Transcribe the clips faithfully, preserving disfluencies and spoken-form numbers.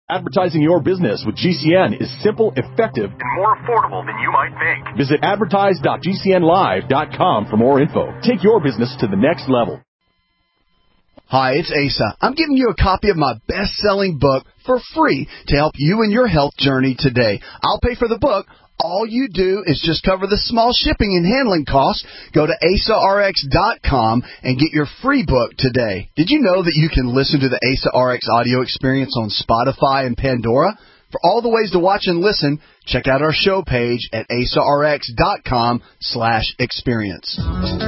Advertising your business with G C N is simple, effective, and more affordable than you might think. Visit advertise dot g c n live dot com for more info. Take your business to the next level. Hi, it's Asa. I'm giving you a copy of my best-selling book for free to help you in your health journey today. I'll pay for the book. All you do is just cover the small shipping and handling costs. Go to asa r x dot com and get your free book today. Did you know that you can listen to the Asa R X audio experience on Spotify and Pandora? For all the ways to watch and listen, check out our show page at asa r x dot com slash experience.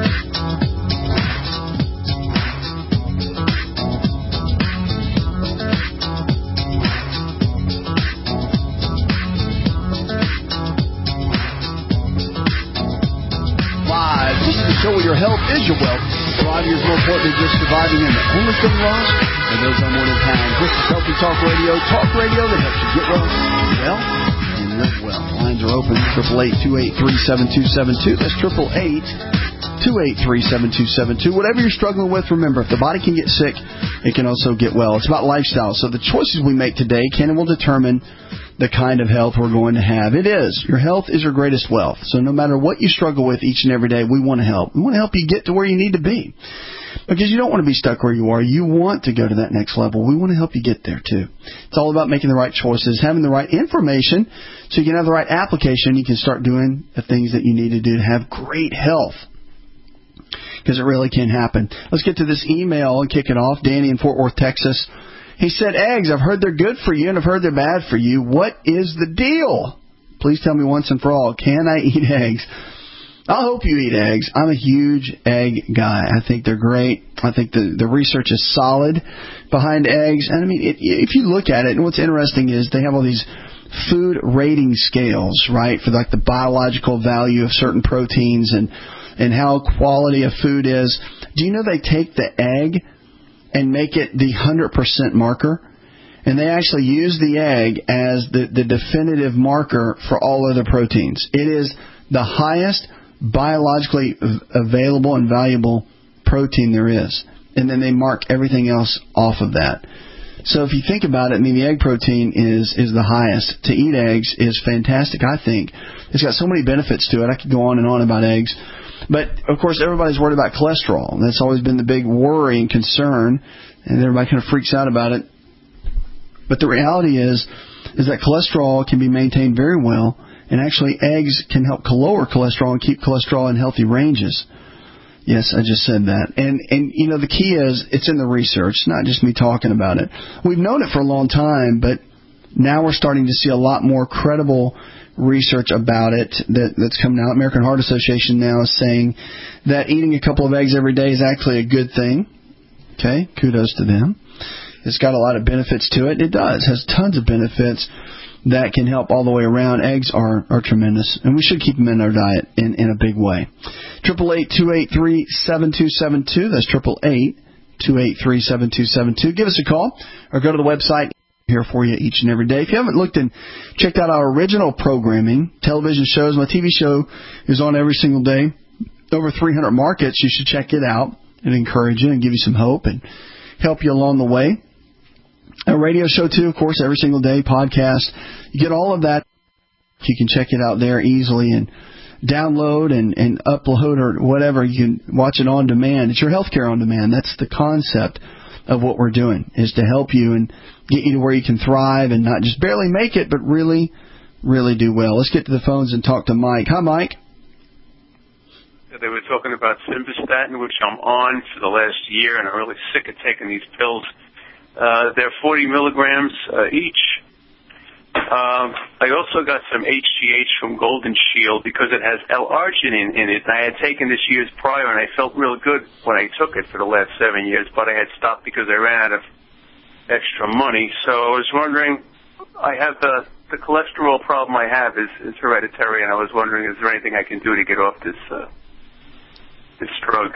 Show where your health is your wealth. Thriving is more important than just surviving, and the only thing lost are those unwanted pounds. This is Healthy Talk Radio, talk radio that helps you get well, well, and live well. Lines are open, triple eight, two eight three, seven two seven two. That's triple eight, two eight three, seven two seven two. Whatever you're struggling with, remember, if the body can get sick, it can also get well. It's about lifestyle. So the choices we make today can and will determine the kind of health we're going to have. It is. Your health is your greatest wealth. So no matter what you struggle with each and every day, we want to help. We want to help you get to where you need to be. Because you don't want to be stuck where you are. You want to go to that next level. We want to help you get there, too. It's all about making the right choices, having the right information, so you can have the right application. You can start doing the things that you need to do to have great health. Because it really can happen. Let's get to this email and kick it off. Danny in Fort Worth, Texas. He said, eggs, I've heard they're good for you and I've heard they're bad for you. What is the deal? Please tell me once and for all, can I eat eggs? I hope you eat eggs. I'm a huge egg guy. I think they're great. I think the, the research is solid behind eggs. And, I mean, it, if you look at it, and what's interesting is they have all these food rating scales, right, for like the biological value of certain proteins and, and how quality of food is. Do you know they take the egg and make it the one hundred percent marker? And they actually use the egg as the, the definitive marker for all other proteins. It is the highest biologically available and valuable protein there is. And then they mark everything else off of that. So if you think about it, I mean, the egg protein is, is the highest. To eat eggs is fantastic, I think. It's got so many benefits to it. I could go on and on about eggs. But, of course, everybody's worried about cholesterol. That's always been the big worry and concern, and everybody kind of freaks out about it. But the reality is, is that cholesterol can be maintained very well, and actually eggs can help lower cholesterol and keep cholesterol in healthy ranges. Yes, I just said that. And, and you know, the key is it's in the research, not just me talking about it. We've known it for a long time, but now we're starting to see a lot more credible research about it that, that's coming out. American Heart Association now is saying that eating a couple of eggs every day is actually a good thing. Okay, kudos to them. It's got a lot of benefits to it. It does. It has tons of benefits that can help all the way around. Eggs are, are tremendous, and we should keep them in our diet in, in a big way. triple eight, two eight three, seven two seven two. That's triple eight, two eight three, seven two seven two. Give us a call or go to the website. Here for you each and every day. If you haven't looked and checked out our original programming, television shows, my T V show is on every single day. Over three hundred markets. You should check it out and encourage you and give you some hope and help you along the way. A radio show, too, of course, every single day, podcast. You get all of that. You can check it out there easily and download and, and upload or whatever. You can watch it on demand. It's your healthcare on demand. That's the concept of what we're doing, is to help you and get you to where you can thrive and not just barely make it, but really, really do well. Let's get to the phones and talk to Mike. Hi, Mike. They were talking about Simvastatin, which I'm on for the last year, and I'm really sick of taking these pills. Uh, they're forty milligrams uh, each. Um, I also got some H G H from Golden Shield because it has L-arginine in it. I had taken this years prior, and I felt real good when I took it for the last seven years, but I had stopped because I ran out of extra money. So I was wondering, I have the, the cholesterol problem I have is, is hereditary, and I was wondering, is there anything I can do to get off this, uh, this drug?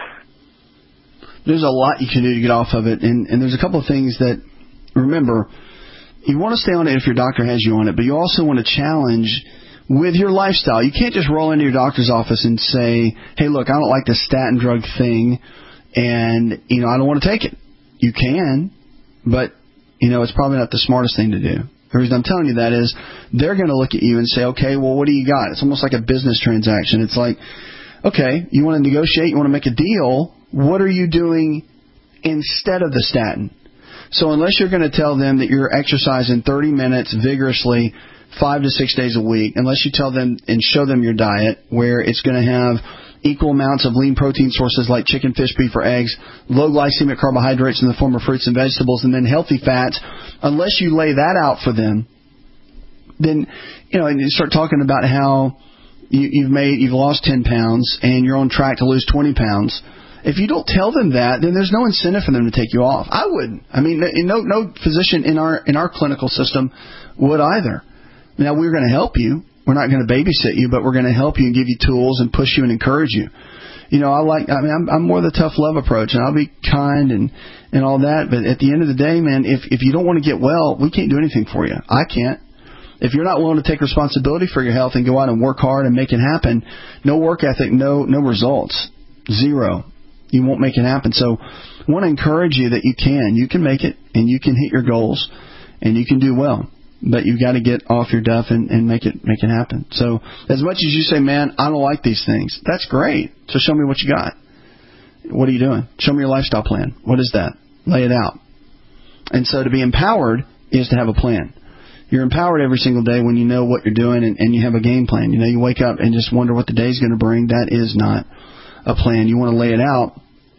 There's a lot you can do to get off of it, and, and there's a couple of things that, remember, you want to stay on it if your doctor has you on it, but you also want to challenge with your lifestyle. You can't just roll into your doctor's office and say, hey, look, I don't like the statin drug thing, and, you know, I don't want to take it. You can, but you know, it's probably not the smartest thing to do. The reason I'm telling you that is they're going to look at you and say, okay, well, what do you got? It's almost like a business transaction. It's like, okay, you want to negotiate, you want to make a deal. What are you doing instead of the statin? So unless you're going to tell them that you're exercising thirty minutes vigorously five to six days a week, unless you tell them and show them your diet where it's going to have equal amounts of lean protein sources like chicken, fish, beef, or eggs, low glycemic carbohydrates in the form of fruits and vegetables, and then healthy fats, unless you lay that out for them, then, you know, and you start talking about how you, you've made, you've lost ten pounds and you're on track to lose twenty pounds. If you don't tell them that, then there's no incentive for them to take you off. I wouldn't. I mean, no, no physician in our in our clinical system would either. Now, we're going to help you. We're not going to babysit you, but we're going to help you and give you tools and push you and encourage you. You know, I like. I mean, I'm, I'm more the tough love approach, and I'll be kind and and all that. But at the end of the day, man, if if you don't want to get well, we can't do anything for you. I can't. If you're not willing to take responsibility for your health and go out and work hard and make it happen, no work ethic, no no results, zero. You won't make it happen. So I want to encourage you that you can. You can make it, and you can hit your goals, and you can do well. But you've got to get off your duff and, and make it make it happen. So as much as you say, man, I don't like these things, that's great. So show me what you got. What are you doing? Show me your lifestyle plan. What is that? Lay it out. And so to be empowered is to have a plan. You're empowered every single day when you know what you're doing and, and you have a game plan. You know, you wake up and just wonder what the day's going to bring. That is not a plan. You want to lay it out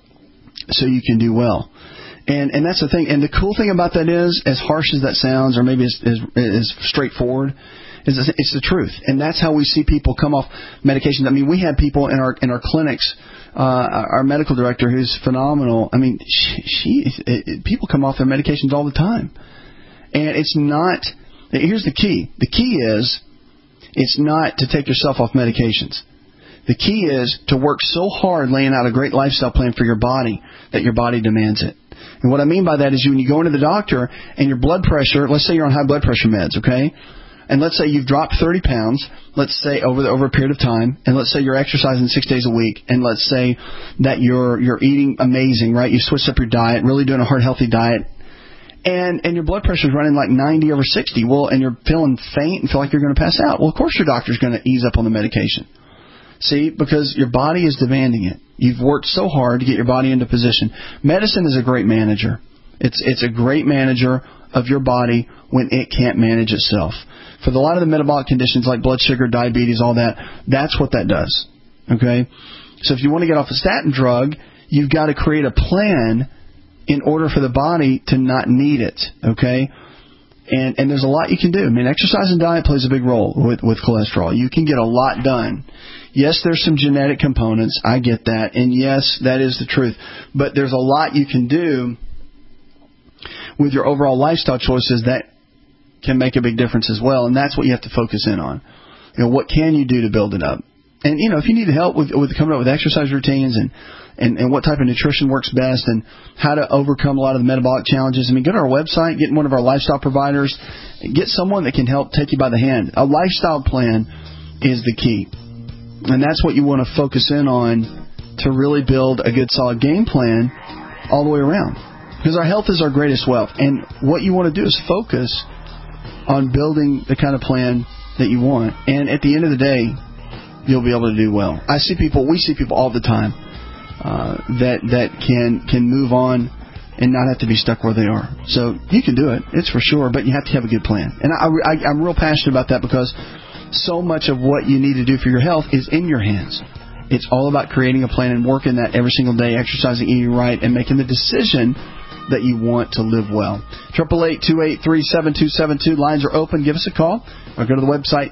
so you can do well. And and that's the thing. And the cool thing about that is, as harsh as that sounds, or maybe as, as, as straightforward, is it's the truth. And that's how we see people come off medications. I mean, we had people in our in our clinics. Uh, our medical director, who's phenomenal. I mean, she, she it, it, people come off their medications all the time, and it's not. Here's the key. The key is, it's not to take yourself off medications. The key is to work so hard laying out a great lifestyle plan for your body that your body demands it. And what I mean by that is when you go into the doctor and your blood pressure, let's say you're on high blood pressure meds, okay? And let's say you've dropped thirty pounds, let's say over the, over a period of time, and let's say you're exercising six days a week, and let's say that you're you're eating amazing, right? You switched up your diet, really doing a heart healthy diet, and and your blood pressure is running like ninety over sixty. Well, and you're feeling faint and feel like you're going to pass out. Well, of course your doctor's going to ease up on the medication. See, because your body is demanding it. You've worked so hard to get your body into position. Medicine is a great manager. It's it's a great manager of your body when it can't manage itself. For the, a lot of the metabolic conditions like blood sugar, diabetes, all that, that's what that does. Okay? So if you want to get off a statin drug, you've got to create a plan in order for the body to not need it. Okay? And and there's a lot you can do. I mean, exercise and diet plays a big role with, with cholesterol. You can get a lot done. Yes, there's some genetic components. I get that. And yes, that is the truth. But there's a lot you can do with your overall lifestyle choices that can make a big difference as well. And that's what you have to focus in on. You know, what can you do to build it up? And, you know, if you need help with, with coming up with exercise routines and, and, and what type of nutrition works best and how to overcome a lot of the metabolic challenges, I mean, go to our website, get one of our lifestyle providers, get someone that can help take you by the hand. A lifestyle plan is the key. And that's what you want to focus in on to really build a good, solid game plan all the way around. Because our health is our greatest wealth. And what you want to do is focus on building the kind of plan that you want. And at the end of the day, you'll be able to do well. I see people, we see people all the time uh, that that can can move on and not have to be stuck where they are. So you can do it, it's for sure, but you have to have a good plan. And I, I, I'm real passionate about that because so much of what you need to do for your health is in your hands. It's all about creating a plan and working that every single day, exercising, eating right, and making the decision that you want to live well. eight eight eight, two eight three, seven two seven two. Lines are open. Give us a call or go to the website.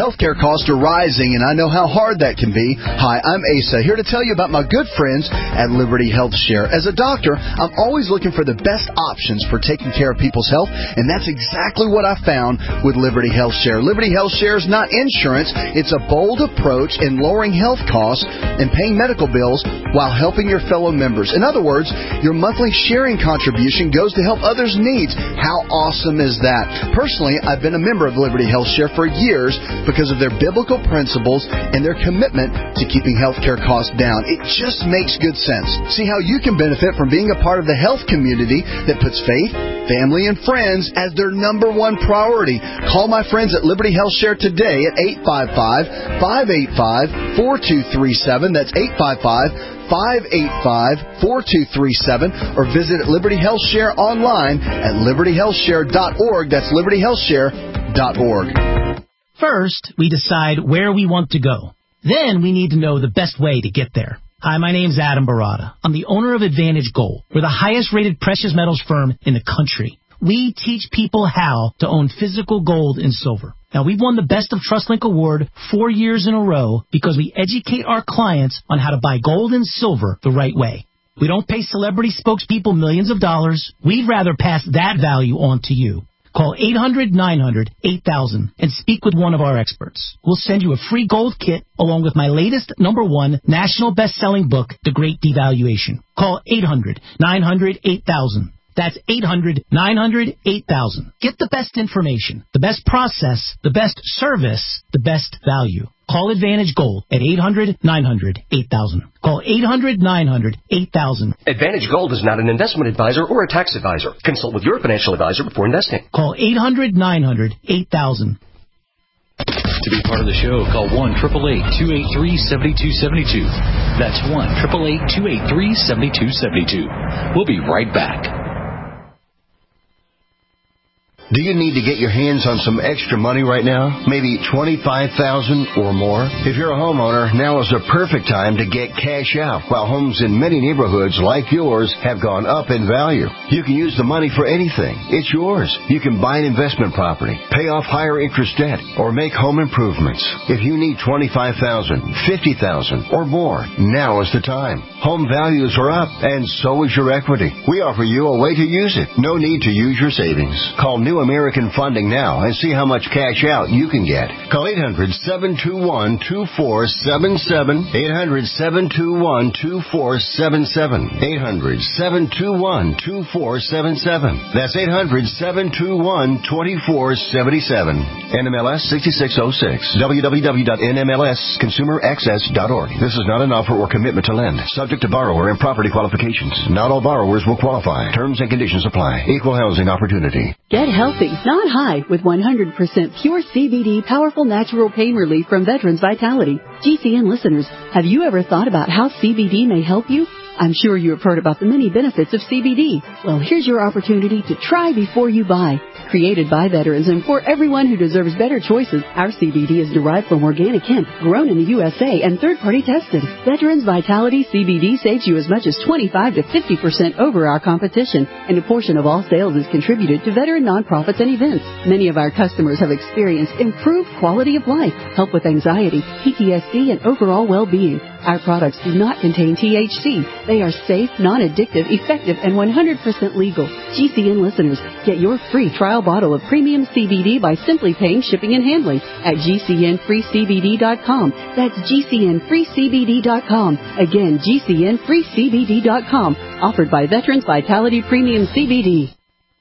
Healthcare costs are rising, and I know how hard that can be. Hi, I'm Asa, here to tell you about my good friends at Liberty Health Share. As a doctor, I'm always looking for the best options for taking care of people's health, and that's exactly what I found with Liberty Health Share. Liberty Health Share is not insurance. It's a bold approach in lowering health costs and paying medical bills while helping your fellow members. In other words, your monthly sharing contribution goes to help others' needs. How awesome is that? Personally, I've been a member of Liberty Health Share for years because of their biblical principles and their commitment to keeping healthcare costs down. It just makes good sense. See how you can benefit from being a part of the health community that puts faith, family, and friends as their number one priority. Call my friends at Liberty Health Share today at eight five five, five eight five, four two three seven. That's eight five five, five eight five, four two three seven, or visit Liberty Health Share online at liberty health share dot org. That's liberty health share dot org. First, we decide where we want to go. Then we need to know the best way to get there. Hi, my name's Adam Barada. I'm the owner of Advantage Gold. We're the highest-rated precious metals firm in the country. We teach people how to own physical gold and silver. Now, we've won the Best of TrustLink Award four years in a row because we educate our clients on how to buy gold and silver the right way. We don't pay celebrity spokespeople millions of dollars. We'd rather pass that value on to you. Call eight hundred, nine hundred, eight thousand and speak with one of our experts. We'll send you a free gold kit along with my latest number one national best-selling book, The Great Devaluation. Call eight hundred, nine hundred, eight thousand. That's eight hundred, nine hundred, eight thousand. Get the best information, the best process, the best service, the best value. Call Advantage Gold at eight hundred, nine hundred, eight thousand. Call eight hundred, nine hundred, eight thousand. Advantage Gold is not an investment advisor or a tax advisor. Consult with your financial advisor before investing. Call eight hundred, nine hundred, eight thousand. To be part of the show, call one eight eight eight, two eight three, seven two seven two. That's one eight eight eight, two eight three, seven two seven two. We'll be right back. Do you need to get your hands on some extra money right now? Maybe twenty-five thousand dollars or more? If you're a homeowner, now is the perfect time to get cash out while homes in many neighborhoods like yours have gone up in value. You can use the money for anything. It's yours. You can buy an investment property, pay off higher interest debt, or make home improvements. If you need twenty-five thousand dollars, fifty thousand dollars or more, now is the time. Home values are up, and so is your equity. We offer you a way to use it. No need to use your savings. Call New American Funding now and see how much cash out you can get. Call eight hundred, seven two one, two four seven seven, eight hundred, seven two one, two four seven seven, eight hundred, seven two one, two four seven seven. That's eight hundred, seven two one, two four seven seven. N M L S sixty-six oh six. w w w dot n m l s consumer access dot org. This is not an offer or commitment to lend. Subject to borrower and property qualifications. Not all borrowers will qualify. Terms and conditions apply. Equal housing opportunity. Get healthy, not high, with one hundred percent pure C B D powerful natural pain relief from Veterans Vitality. G C N listeners, have you ever thought about how C B D may help you? I'm sure you have heard about the many benefits of C B D. Well, here's your opportunity to try before you buy. Created by veterans and for everyone who deserves better choices, our C B D is derived from organic hemp, grown in the U S A, and third-party tested. Veterans Vitality C B D saves you as much as twenty-five to fifty percent over our competition, and a portion of all sales is contributed to veteran nonprofits and events. Many of our customers have experienced improved quality of life, help with anxiety, P T S D, and overall well-being. Our products do not contain T H C. They are safe, non-addictive, effective, and one hundred percent legal. G C N listeners, get your free trial bottle of premium C B D by simply paying shipping and handling at G C N free C B D dot com. That's G C N free C B D dot com. Again, G C N free C B D dot com. Offered by Veterans Vitality Premium C B D.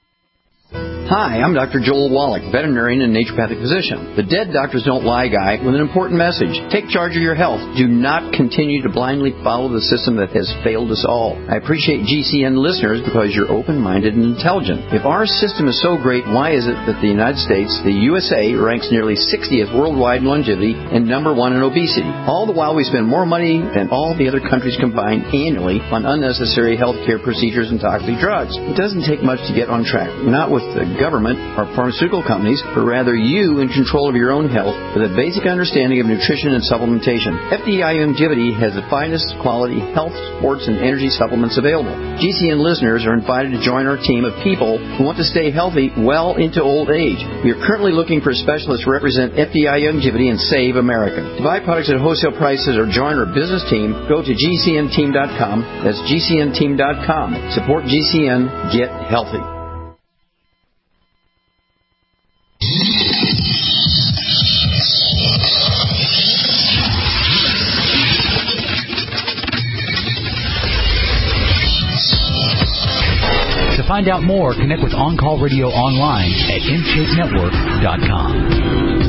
Hi, I'm Doctor Joel Wallach, veterinarian and naturopathic physician. The Dead Doctors Don't Lie guy with an important message. Take charge of your health. Do not continue to blindly follow the system that has failed us all. I appreciate G C N listeners because you're open-minded and intelligent. If our system is so great, why is it that the United States, the U S A, ranks nearly sixtieth worldwide in longevity and number one in obesity? All the while we spend more money than all the other countries combined annually on unnecessary health care procedures and toxic drugs. It doesn't take much to get on track. Not with the government or pharmaceutical companies, but rather you in control of your own health with a basic understanding of nutrition and supplementation. F D I Longevity has the finest quality health, sports, and energy supplements available. G C N listeners are invited to join our team of people who want to stay healthy well into old age. We are currently looking for specialists to represent F D I Longevity and Save America. To buy products at wholesale prices or join our business team, go to G C N team dot com. That's G C N team dot com. Support G C N. Get healthy. To find out more, connect with On Call Radio online at in shape network dot com.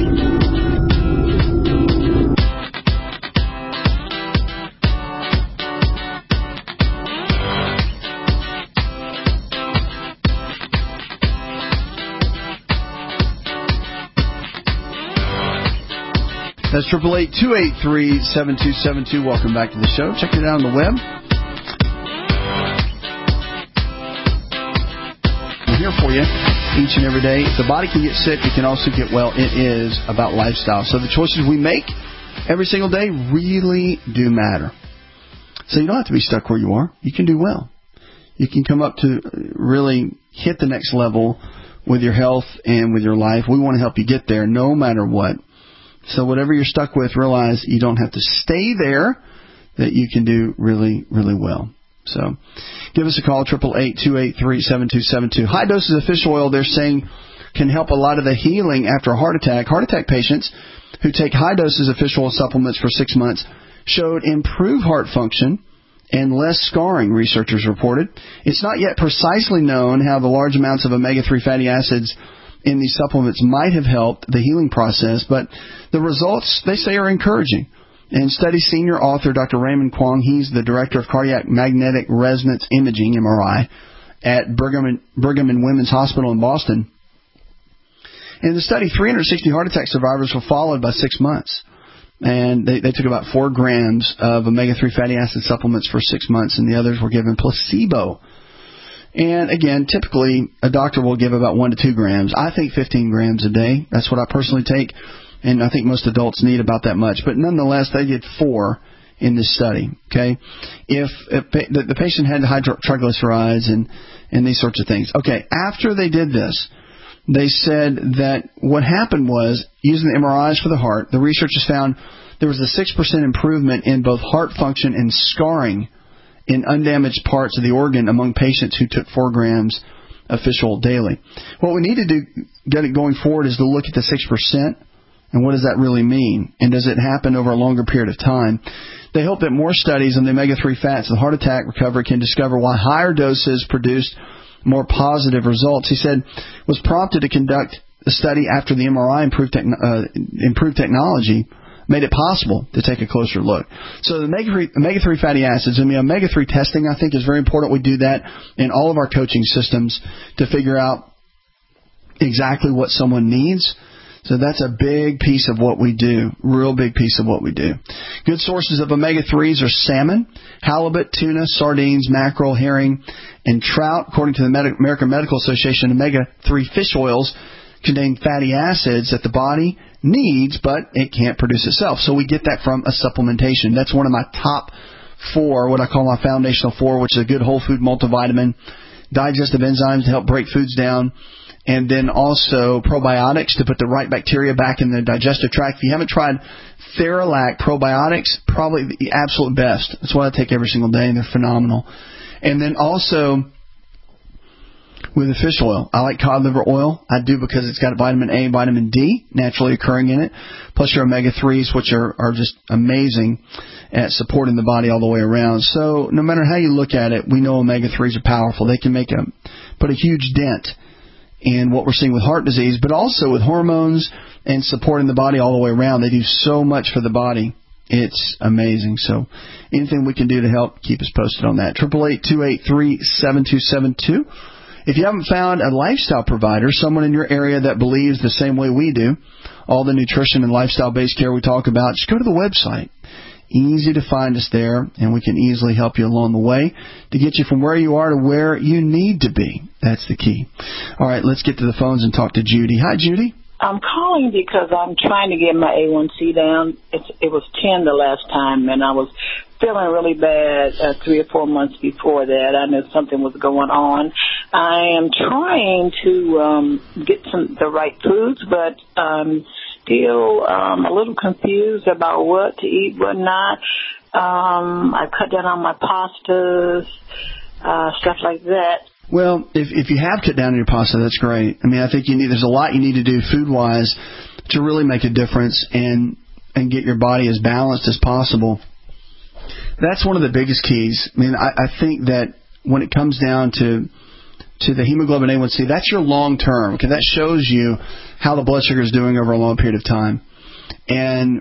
That's triple eight, two eight three, seven two seven two. Welcome back to the show. Check it out on the web. We're here for you each and every day. If the body can get sick, it can also get well. It is about lifestyle. So the choices we make every single day really do matter. So you don't have to be stuck where you are. You can do well. You can come up to really hit the next level with your health and with your life. We want to help you get there no matter what. So whatever you're stuck with, realize you don't have to stay there, that you can do really, really well. So give us a call, eight eight eight, two eight three, seven two seven two. High doses of fish oil, they're saying, can help a lot of the healing after a heart attack. Heart attack patients who take high doses of fish oil supplements for six months showed improved heart function and less scarring, researchers reported. It's not yet precisely known how the large amounts of omega three fatty acids in these supplements might have helped the healing process, but the results, they say, are encouraging. And study senior author Doctor Raymond Kwong, he's the director of cardiac magnetic resonance imaging, M R I, at Brigham and, Brigham and Women's Hospital in Boston. In the study, three hundred sixty heart attack survivors were followed by six months. And they, they took about four grams of omega three fatty acid supplements for six months, and the others were given placebo. And again, typically a doctor will give about one to two grams. I think fifteen grams a day. That's what I personally take, and I think most adults need about that much. But nonetheless, they did four in this study. Okay, if, if the, the patient had high triglycerides and and these sorts of things. Okay, after they did this, they said that what happened was, using the M R Is for the heart, the researchers found there was a six percent improvement in both heart function and scarring in undamaged parts of the organ among patients who took four grams of fish oil daily. What we need to do, get it going forward, is to look at the six percent and what does that really mean, and does it happen over a longer period of time. They hope that more studies on the omega three fats and heart attack recovery can discover why higher doses produced more positive results. He said, was prompted to conduct a study after the M R I improved, techn- uh, improved technology made it possible to take a closer look. So the omega three fatty acids, and the omega three testing, I think, is very important. We do that in all of our coaching systems to figure out exactly what someone needs. So that's a big piece of what we do, real big piece of what we do. Good sources of omega threes are salmon, halibut, tuna, sardines, mackerel, herring, and trout. According to the Medi- American Medical Association, omega three fish oils contain fatty acids that the body needs, but it can't produce itself. So we get that from a supplementation. That's one of my top four, what I call my foundational four, which is a good whole food multivitamin, digestive enzymes to help break foods down, and then also probiotics to put the right bacteria back in the digestive tract. If you haven't tried Theralac probiotics, probably the absolute best. That's what I take every single day, and they're phenomenal. And then also with the fish oil, I like cod liver oil. I do because it's got vitamin A and vitamin D naturally occurring in it, plus your omega threes, which are, are just amazing at supporting the body all the way around. So no matter how you look at it, we know omega threes are powerful. They can make a put a huge dent in what we're seeing with heart disease, but also with hormones and supporting the body all the way around. They do so much for the body. It's amazing. So anything we can do to help, keep us posted on that. eight eight eight, two eight three, seven two seven two. If you haven't found a lifestyle provider, someone in your area that believes the same way we do, all the nutrition and lifestyle-based care we talk about, just go to the website. Easy to find us there, and we can easily help you along the way to get you from where you are to where you need to be. That's the key. All right, let's get to the phones and talk to Judy. Hi, Judy. I'm calling because I'm trying to get my A one C down. It's, it was ten the last time, and I was feeling really bad uh, three or four months before that. I knew something was going on. I am trying to um, get some the right foods, but um, still um, a little confused about what to eat, what not. Um, I cut down on my pastas, uh, stuff like that. Well, if if you have cut down on your pasta, that's great. I mean, I think you need there's a lot you need to do food-wise to really make a difference and and get your body as balanced as possible. That's one of the biggest keys. I mean, I, I think that when it comes down to to the hemoglobin A one C, that's your long term. Okay, that shows you how the blood sugar is doing over a long period of time. And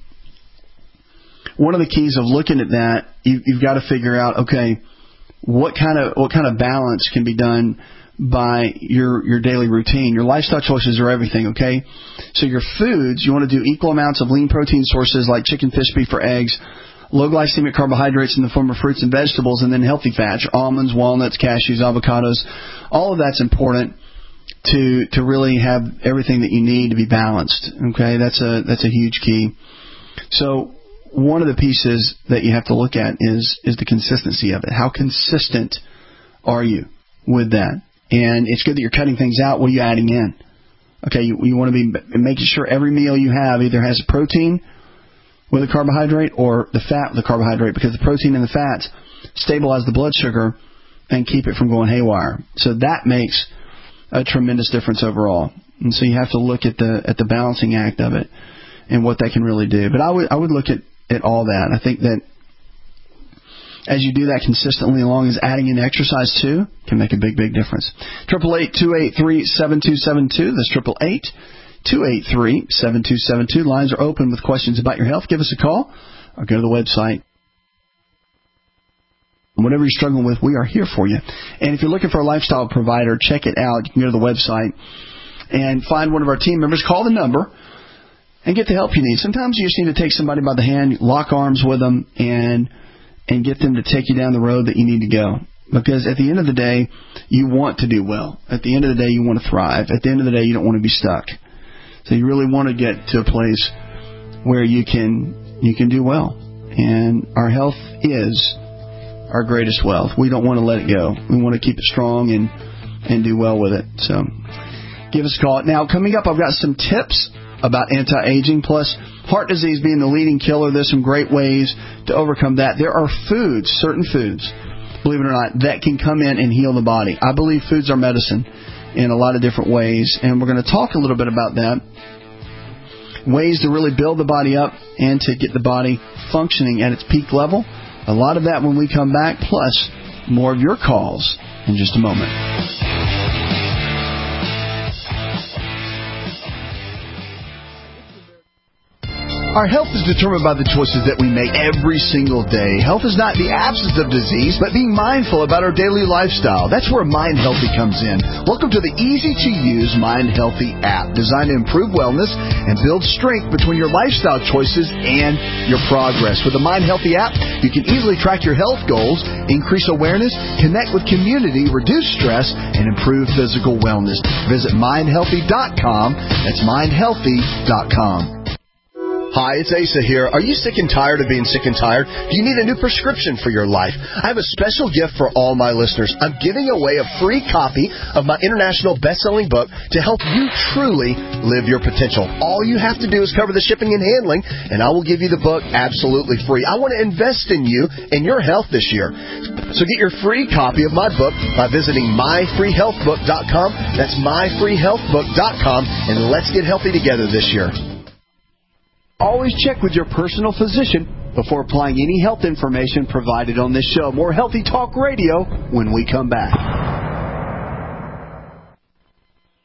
one of the keys of looking at that, you, you've got to figure out, okay, what kind of what kind of balance can be done by your your daily routine. Your lifestyle choices are everything, okay? So your foods, you want to do equal amounts of lean protein sources like chicken, fish, beef, or eggs, low glycemic carbohydrates in the form of fruits and vegetables, and then healthy fats, almonds, walnuts, cashews, avocados. All of that's important to to really have everything that you need to be balanced, okay? That's a that's a huge key. So one of the pieces that you have to look at is is the consistency of it. How consistent are you with that? And it's good that you're cutting things out. What are you adding in? Okay, you, you want to be making sure every meal you have either has a protein with a carbohydrate or the fat with a carbohydrate, because the protein and the fats stabilize the blood sugar and keep it from going haywire. So that makes a tremendous difference overall. And so you have to look at the at the balancing act of it and what that can really do. But I would I would look at at all that. I think that as you do that consistently, along as adding in exercise too, can make a big, big difference. Triple eight two eight three seven two seven two. That's triple eight two eight three seven two seven two. Lines are open with questions about your health. Give us a call or go to the website. Whatever you're struggling with, we are here for you. And if you're looking for a lifestyle provider, check it out. You can go to the website and find one of our team members. Call the number and get the help you need. Sometimes you just need to take somebody by the hand, lock arms with them, and and get them to take you down the road that you need to go. Because at the end of the day, you want to do well. At the end of the day, you want to thrive. At the end of the day, you don't want to be stuck. So you really want to get to a place where you can you can do well. And our health is our greatest wealth. We don't want to let it go. We want to keep it strong and, and do well with it. So give us a call. Now, coming up, I've got some tips about anti-aging, plus heart disease being the leading killer. There's some great ways to overcome that. There are foods, certain foods, believe it or not, that can come in and heal the body. I believe foods are medicine in a lot of different ways, and we're going to talk a little bit about that. Ways to really build the body up and to get the body functioning at its peak level. A lot of that when we come back, plus more of your calls in just a moment. Our health is determined by the choices that we make every single day. Health is not the absence of disease, but being mindful about our daily lifestyle. That's where Mind Healthy comes in. Welcome to the easy-to-use Mind Healthy app, designed to improve wellness and build strength between your lifestyle choices and your progress. With the Mind Healthy app, you can easily track your health goals, increase awareness, connect with community, reduce stress, and improve physical wellness. Visit mind healthy dot com. That's mind healthy dot com. Hi, it's Asa here. Are you sick and tired of being sick and tired? Do you need a new prescription for your life? I have a special gift for all my listeners. I'm giving away a free copy of my international best-selling book to help you truly live your potential. All you have to do is cover the shipping and handling, and I will give you the book absolutely free. I want to invest in you and your health this year. So get your free copy of my book by visiting my free health book dot com. That's my free health book dot com, and let's get healthy together this year. Always check with your personal physician before applying any health information provided on this show. More Healthy Talk Radio when we come back.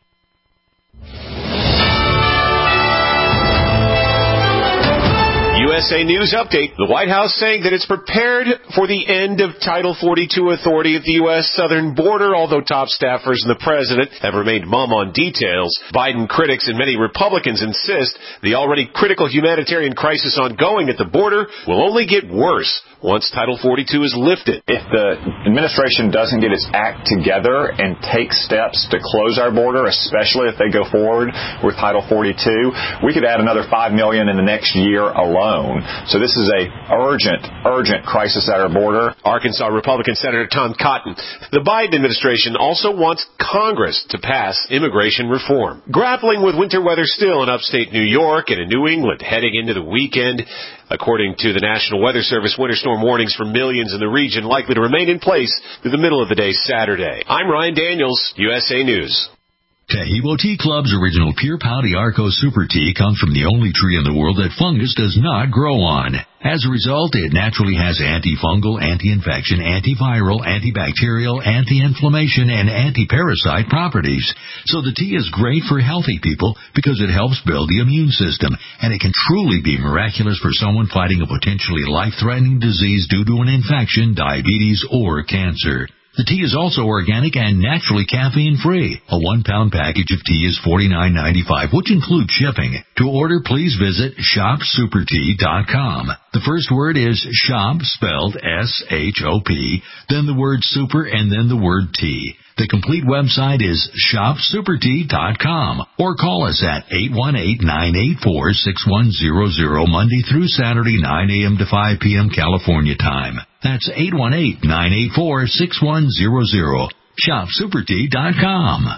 U S A News Update. The White House saying that it's prepared for the end of Title forty-two authority at the U S southern border, although top staffers and the president have remained mum on details. Biden critics and many Republicans insist the already critical humanitarian crisis ongoing at the border will only get worse once Title forty-two is lifted. If the administration doesn't get its act together and take steps to close our border, especially if they go forward with Title forty-two, we could add another five million in the next year alone. So this is a urgent, urgent crisis at our border. Arkansas Republican Senator Tom Cotton. The Biden administration also wants Congress to pass immigration reform. Grappling with winter weather still in upstate New York and in New England heading into the weekend. According to the National Weather Service, winter storm warnings for millions in the region likely to remain in place through the middle of the day Saturday. I'm Ryan Daniels, U S A News. Taheebo Tea Club's original Pure Pau Arco Super Tea comes from the only tree in the world that fungus does not grow on. As a result, it naturally has antifungal, anti-infection, antiviral, antibacterial, anti-inflammation, and anti-parasite properties. So the tea is great for healthy people because it helps build the immune system, and it can truly be miraculous for someone fighting a potentially life-threatening disease due to an infection, diabetes, or cancer. The tea is also organic and naturally caffeine-free. A one-pound package of tea is forty-nine ninety-five, which includes shipping. To order, please visit shop super tea dot com. The first word is shop, spelled S H O P, then the word super, and then the word tea. The complete website is shop super tea dot com, or call us at eight one eight, nine eight four, six one zero zero Monday through Saturday, nine a.m. to five p.m. California time. That's eight one eight, nine eight four, six one zero zero. shop super tea dot com.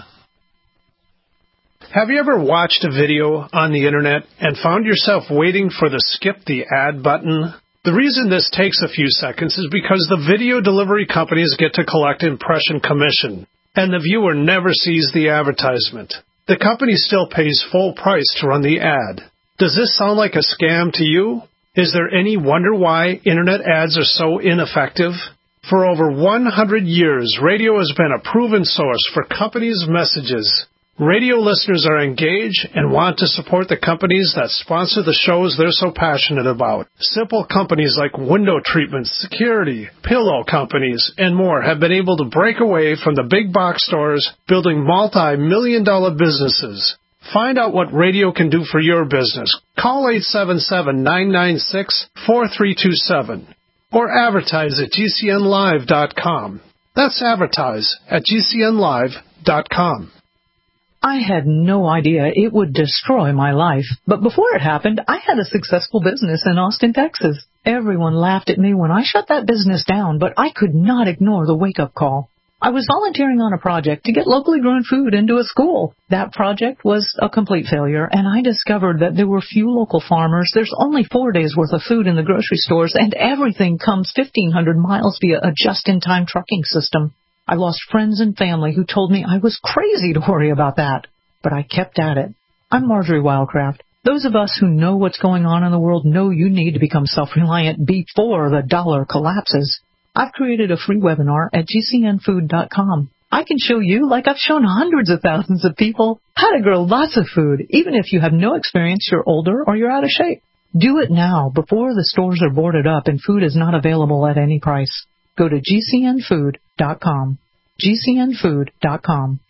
Have you ever watched a video on the internet and found yourself waiting for the skip the ad button? The reason this takes a few seconds is because the video delivery companies get to collect impression commission, and the viewer never sees the advertisement. The company still pays full price to run the ad. Does this sound like a scam to you? Is there any wonder why internet ads are so ineffective? For over one hundred years, radio has been a proven source for companies' messages. Radio listeners are engaged and want to support the companies that sponsor the shows they're so passionate about. Simple companies like window treatments, security, pillow companies, and more have been able to break away from the big box stores, building multi-million dollar businesses. Find out what radio can do for your business. Call eight seven seven, nine nine six, four three two seven or advertise at G C N live dot com. That's advertise at G C N live dot com. I had no idea it would destroy my life, but before it happened, I had a successful business in Austin, Texas. Everyone laughed at me when I shut that business down, but I could not ignore the wake-up call. I was volunteering on a project to get locally grown food into a school. That project was a complete failure, and I discovered that there were few local farmers. There's only four days' worth of food in the grocery stores, and everything comes fifteen hundred miles via a just-in-time trucking system. I lost friends and family who told me I was crazy to worry about that, but I kept at it. I'm Marjorie Wildcraft. Those of us who know what's going on in the world know you need to become self-reliant before the dollar collapses. I've created a free webinar at G C N food dot com. I can show you, like I've shown hundreds of thousands of people, how to grow lots of food, even if you have no experience, you're older, or you're out of shape. Do it now, before the stores are boarded up and food is not available at any price. Go to G C N food dot com. G C N food dot com.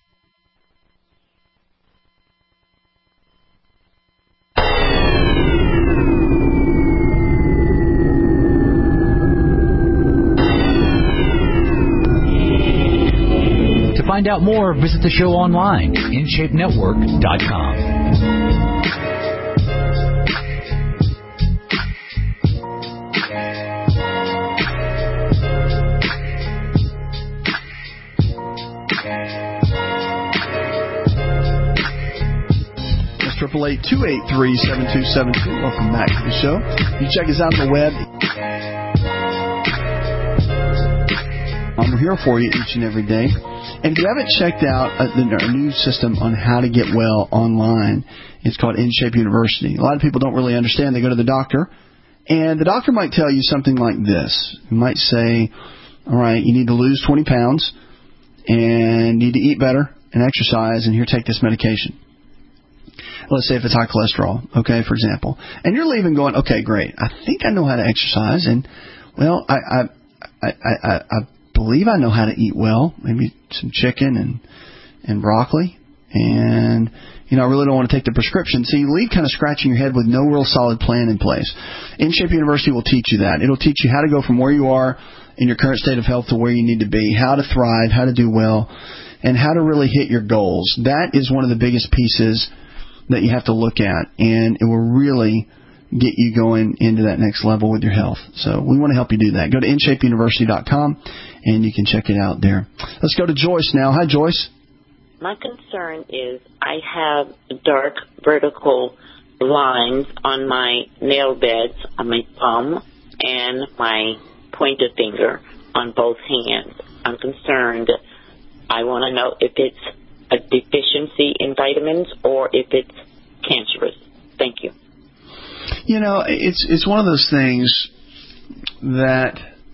To find out more, visit the show online, in shape network dot com. triple eight, two eight three, seven two seven two. Welcome back to the show. You check us out on the web. I'm here for you each and every day. And if you haven't checked out uh, the, our new system on how to get well online, it's called InShape University. A lot of people don't really understand. They go to the doctor, and the doctor might tell you something like this. He might say, all right, you need to lose twenty pounds and need to eat better and exercise, and here, take this medication. let's say if it's high cholesterol, okay, for example, and you're leaving going, okay, great, I think I know how to exercise, and, well, I I, I, I, I believe I know how to eat well, maybe some chicken and, and broccoli, and, you know, I really don't want to take the prescription. So you leave kind of scratching your head with no real solid plan in place. InShape University will teach you that. It'll teach you how to go from where you are in your current state of health to where you need to be, how to thrive, how to do well, and how to really hit your goals. That is one of the biggest pieces that you have to look at, and it will really get you going into that next level with your health. So we want to help you do that. Go to in shape university dot com, and you can check it out there. Let's go to Joyce now. Hi, Joyce. My concern is I have dark vertical lines on my nail beds, on my thumb and my pointer finger on both hands. I'm concerned. I want to know if it's a deficiency in vitamins or if it's cancerous. Thank you. You know, it's it's one of those things that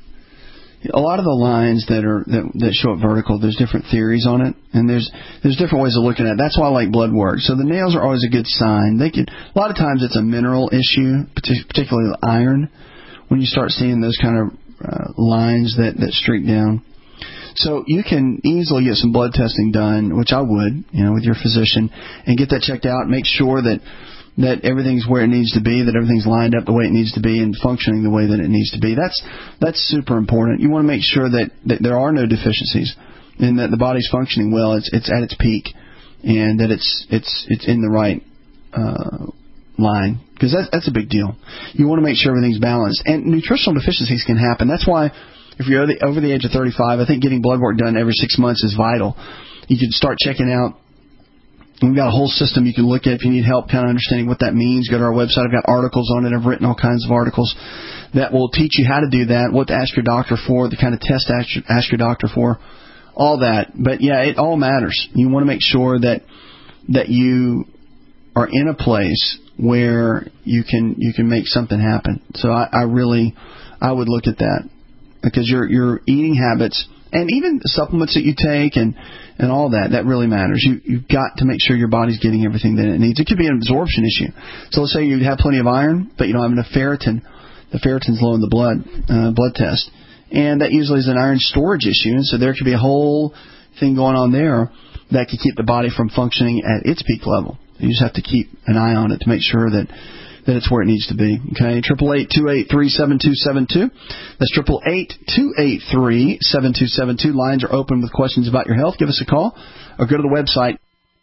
a lot of the lines that are that, that show up vertical, there's different theories on it, and there's there's different ways of looking at it. That's why I like blood work. So the nails are always a good sign. They could a lot of times it's a mineral issue, particularly the iron, when you start seeing those kind of uh, lines that, that streak down. So you can easily get some blood testing done, which I would, you know, with your physician, and get that checked out. Make sure that that everything's where it needs to be, that everything's lined up the way it needs to be and functioning the way that it needs to be. That's that's super important. You want to make sure that, that there are no deficiencies and that the body's functioning well, it's it's at its peak, and that it's it's it's in the right uh, line, because that's, that's a big deal. You want to make sure everything's balanced. And nutritional deficiencies can happen. That's why if you're over the, over the age of thirty-five, I think getting blood work done every six months is vital. You can start checking out. We've got a whole system you can look at if you need help kind of understanding what that means. Go to our website. I've got articles on it. I've written all kinds of articles that will teach you how to do that, what to ask your doctor for, the kind of test to ask your, ask your doctor for, all that. But, yeah, it all matters. You want to make sure that that you are in a place where you can you can make something happen. So I, I really I would look at that, because your your eating habits and even the supplements that you take and, and all that, that really matters. You, you've got to make sure your body's getting everything that it needs. It could be an absorption issue. So let's say you have plenty of iron, but you don't have enough ferritin. The ferritin's low in the blood, uh, blood test. And that usually is an iron storage issue. And so there could be a whole thing going on there that could keep the body from functioning at its peak level. You just have to keep an eye on it to make sure that that it's where it needs to be. Okay, triple eight two eight three seven two seven two. That's triple eight two eight three seven two seven two. Lines are open with questions about your health. Give us a call or go to the website.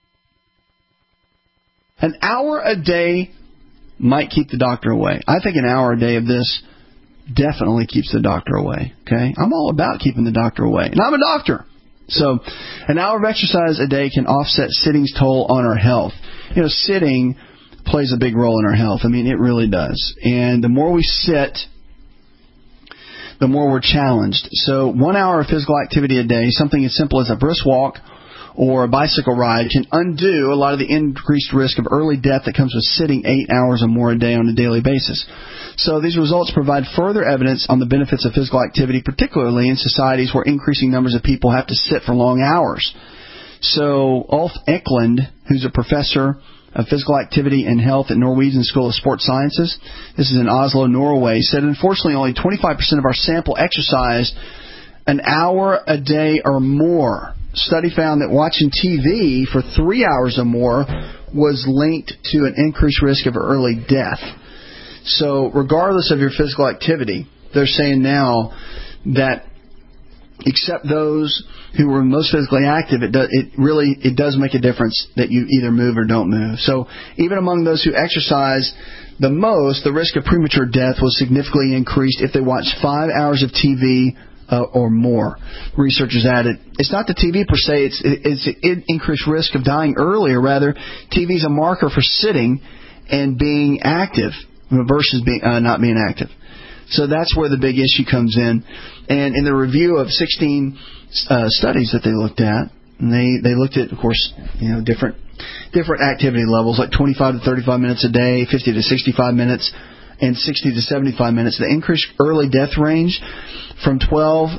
An hour a day might keep the doctor away. I think an hour a day of this definitely keeps the doctor away. Okay, I'm all about keeping the doctor away, and I'm a doctor. So an hour of exercise a day can offset sitting's toll on our health. You know, sitting plays a big role in our health. I mean, it really does. And the more we sit, the more we're challenged. So one hour of physical activity a day, something as simple as a brisk walk or a bicycle ride, can undo a lot of the increased risk of early death that comes with sitting eight hours or more a day on a daily basis. So these results provide further evidence on the benefits of physical activity, particularly in societies where increasing numbers of people have to sit for long hours. So Ulf Eklund, who's a professor of physical activity and health at Norwegian School of Sports Sciences, this is in Oslo, Norway, said unfortunately only twenty-five percent of our sample exercised an hour a day or more. Study found that watching T V for three hours or more was linked to an increased risk of early death. So regardless of your physical activity, they're saying now that except those who were most physically active, it, do, it really it does make a difference that you either move or don't move. So even among those who exercise the most, the risk of premature death was significantly increased if they watched five hours of T V uh, or more. Researchers added, it's not the T V per se, it's, it's an increased risk of dying earlier. Rather, T V is a marker for sitting and being active versus being uh, not being active. So that's where the big issue comes in. And in the review of sixteen uh, studies that they looked at, and they, they looked at, of course, you know, different different activity levels, like twenty-five to thirty-five minutes a day, fifty to sixty-five minutes, and sixty to seventy-five minutes. The increased early death range from twelve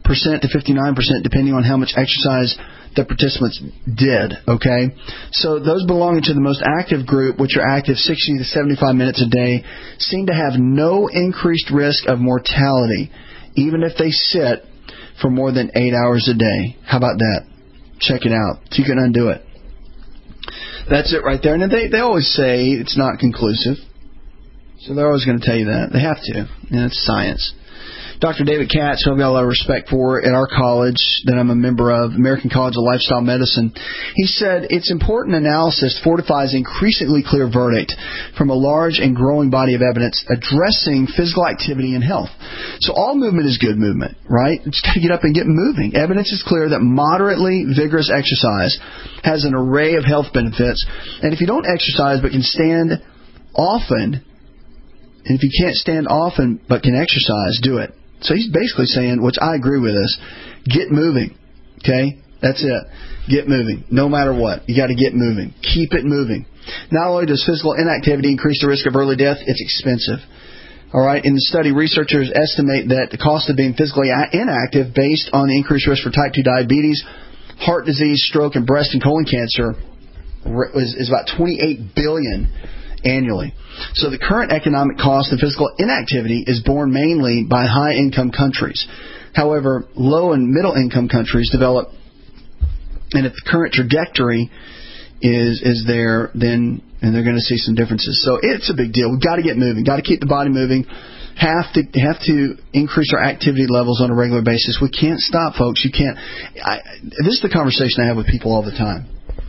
percent to fifty-nine percent, depending on how much exercise the participants did, okay? So those belonging to the most active group, which are active sixty to seventy-five minutes a day, seem to have no increased risk of mortality, even if they sit for more than eight hours a day. How about that? Check it out. So you can undo it. That's it right there. And they, they always say it's not conclusive. So they're always going to tell you that. They have to. And it's science. Doctor David Katz, who I've got a lot of respect for at our college that I'm a member of, American College of Lifestyle Medicine, he said its important analysis fortifies increasingly clear verdict from a large and growing body of evidence addressing physical activity and health. So all movement is good movement, right? You just got to get up and get moving. Evidence is clear that moderately vigorous exercise has an array of health benefits, and if you don't exercise but can stand often, and if you can't stand often but can exercise, do it. So he's basically saying, which I agree with this, get moving, okay? That's it. Get moving, no matter what. You got to get moving. Keep it moving. Not only does physical inactivity increase the risk of early death, it's expensive. All right. In the study, researchers estimate that the cost of being physically inactive based on the increased risk for type two diabetes, heart disease, stroke, and breast and colon cancer is, is about twenty-eight billion dollars annually. So the current economic cost of physical inactivity is borne mainly by high-income countries. However, low- and middle-income countries develop, and if the current trajectory is is there, then and they're going to see some differences. So it's a big deal. We've got to get moving. Got to keep the body moving. Have to have to increase our activity levels on a regular basis. We can't stop, folks. You can't. I, this is the conversation I have with people all the time.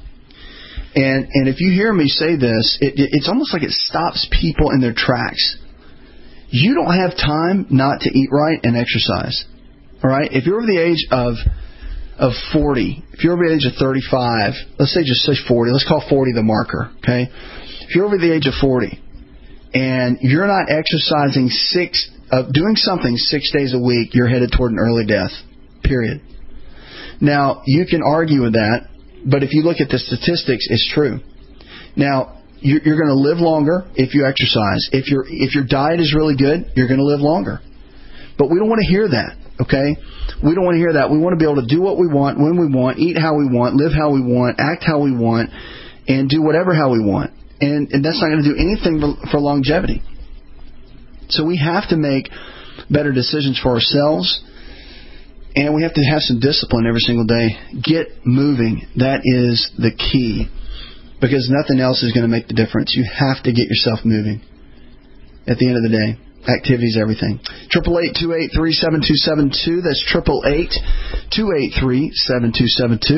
And and if you hear me say this, it, it, it's almost like it stops people in their tracks. You don't have time not to eat right and exercise. All right? If you're over the age of of forty, if you're over the age of thirty-five, let's say just say forty. Let's call forty the marker, okay? If you're over the age of forty and you're not exercising six, uh, doing something six days a week, you're headed toward an early death, period. Now, you can argue with that. But if you look at the statistics, it's true. Now, you're going to live longer if you exercise. If your if your diet is really good, you're going to live longer. But we don't want to hear that, okay? We don't want to hear that. We want to be able to do what we want, when we want, eat how we want, live how we want, act how we want, and do whatever how we want. And, and that's not going to do anything for longevity. So we have to make better decisions for ourselves. And we have to have some discipline every single day. Get moving. That is the key. Because nothing else is going to make the difference. You have to get yourself moving. At the end of the day, activity is everything. eight eight eight, two eight three, seven two seven two. That's eight eight eight, two eight three, seven two seven two.